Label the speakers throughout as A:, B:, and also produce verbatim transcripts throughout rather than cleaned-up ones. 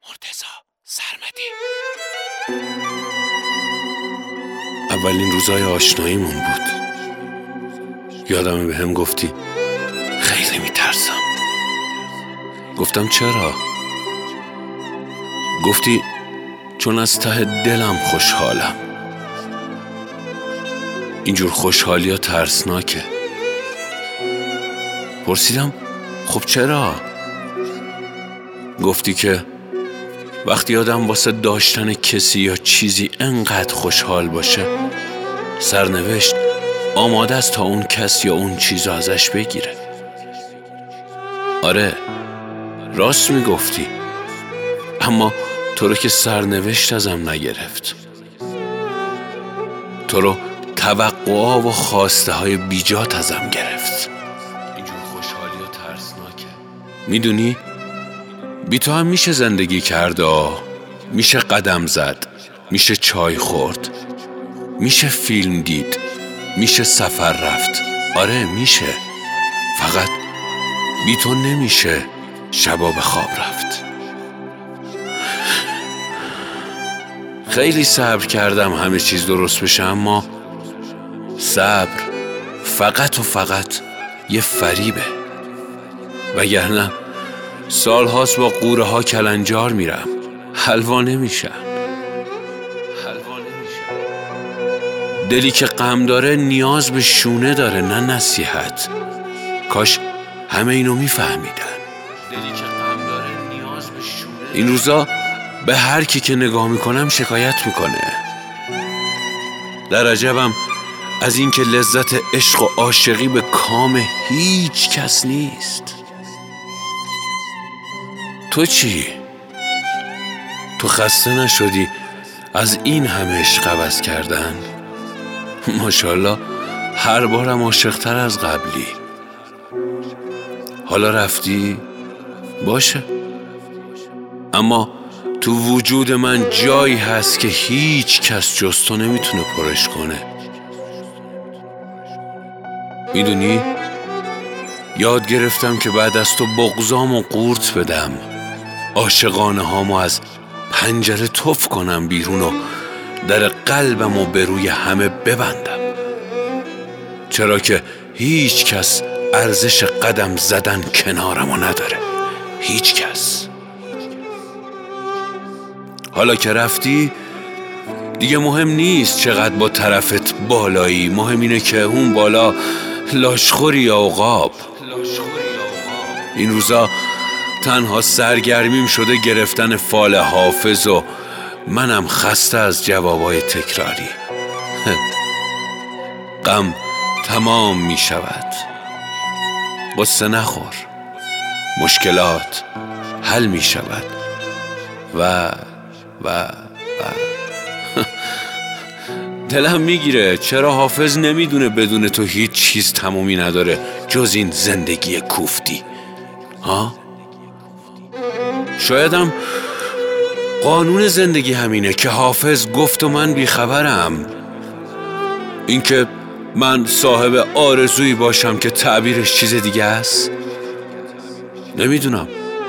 A: مرتضی سرمدی. اولین روزای آشناییمون بود. یادمه به هم گفتی خیلی میترسم. گفتم چرا؟ گفتی چون از ته دلم خوشحالم. اینجور خوشحالی ها ترسناکه. پرسیدم خب چرا؟ گفتی که وقتی آدم واسه داشتن کسی یا چیزی انقدر خوشحال باشه، سرنوشت آماده است تا اون کس یا اون چیزو ازش بگیره. آره راست میگفتی، اما تو رو که سرنوشت ازم نگرفت. تو رو توقعا و خواسته های بیجات ازم گرفت. اینجور خوشحالی و ترسناکه. میدونی بی تو هم میشه زندگی کرد، میشه قدم زد، میشه چای خورد، میشه فیلم دید، میشه سفر رفت. آره میشه، فقط بی تو نمیشه شبا به خواب رفت. خیلی صبر کردم همه چیز درست بشه، اما صبر فقط و فقط یه فریبه. وگرنه سال هاست با قوره ها کلنجار میرم، حلوا نمیشم. دلی که غم داره نیاز به شونه داره، نه نصیحت. کاش همه اینو میفهمیدن. دلی که غم داره نیاز به شونه. این روزا به هر کی که نگاه میکنم شکایت میکنه. در عجبم از این که لذت عشق و عاشقی به کام هیچ کس نیست. تو چی؟ تو خسته نشدی از این همه عشق عوض کردن؟ ماشاءالله هر بارم عاشق‌تر از قبلی. حالا رفتی؟ باشه، اما تو وجود من جایی هست که هیچ کس جز تو نمیتونه پرش کنه. میدونی یاد گرفتم که بعد از تو بغضامو قورت بدم، عاشقانه هامو از پنجره تف کنم بیرون و در قلبمو به روی همه ببندم، چرا که هیچ کس ارزش قدم زدن کنارمو نداره. هیچ کس. حالا که رفتی دیگه مهم نیست چقدر با طرفت بالایی، مهم اینه که اون بالا لاشخوری یا عقاب. این روزا تنها سرگرمیم شده گرفتن فال حافظ و منم خسته از جوابای تکراری. غم تمام می شود، قصه نخور، مشکلات حل می شود و و و دلم میگیره چرا حافظ نمیدونه بدون تو هیچ چیز تمومی نداره جز این زندگی کوفتی. ها؟ شایدم قانون زندگی همینه که حافظ گفت و من بیخبرم. اینکه من صاحب آرزویی باشم که تعبیرش چیز دیگه است، نمیدونم.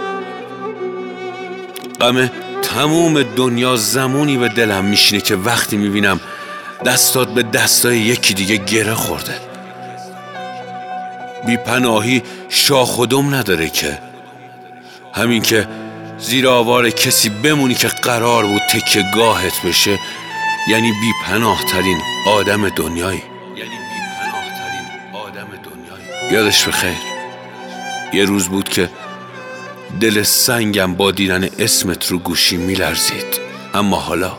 A: غم تموم دنیا زمانی به دلم میشینه که وقتی میبینم دستات به دستای یکی دیگه گره خورده. بی پناهی شاخ و دم نداره که، همین که زیر آوار کسی بمونی که قرار بود تکه گاهت بشه یعنی بی پناه ترین آدم دنیایی. یادش بخیر یه روز بود که دل سنگم با دیدن اسمت رو گوشی میلرزید، اما حالا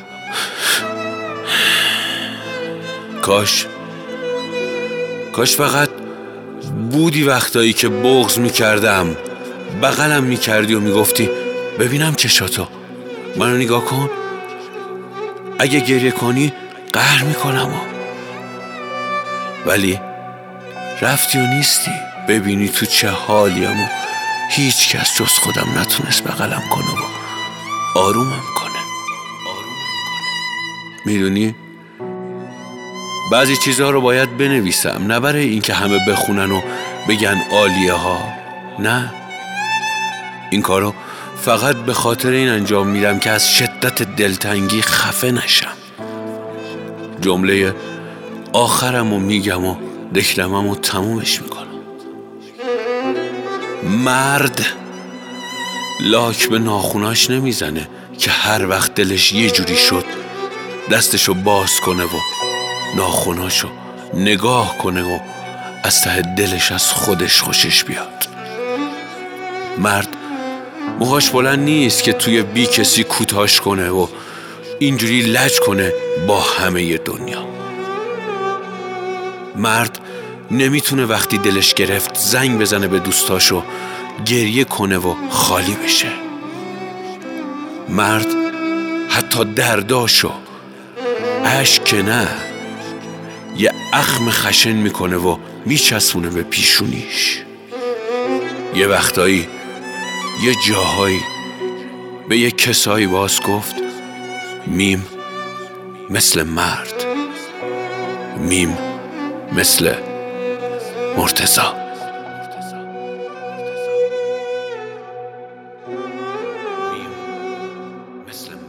A: کاش کاش فقط بودی وقتایی که بغض میکردم بغلم میکردی و میگفتی ببینم چشاتو، منو نگاه کن، اگه گریه کنی قهر میکنم. ولی رفتی و نیستی. ببینی تو چه حالیم و هیچ کس جز خودم نتونست بغلم کنه و آرومم کنه. میدونی بعضی چیزها رو باید بنویسم، نه برای این که همه بخونن و بگن عالیه ها، نه، این کارو فقط به خاطر این انجام میدم که از شدت دلتنگی خفه نشم. جمله آخرم رو میگم و دکلمم رو تمومش میکنم. مرد لاک به ناخوناش نمیزنه که هر وقت دلش یه جوری شد دستشو باز کنه و ناخوناشو نگاه کنه و از ته دلش از خودش خوشش بیاد. مرد موهاش بلند نیست که توی بی کسی کوتاش کنه و اینجوری لج کنه با همه دنیا. مرد نمیتونه وقتی دلش گرفت زنگ بزنه به دوستاشو گریه کنه و خالی بشه. مرد حتی درداشو اشک که نه یه اخم خشن میکنه و میچسبونه به پیشونیش. یه وقتایی یه جاهایی به یه کسایی باز گفت میم مثل مرد، میم مثل مرتضی. میم مثل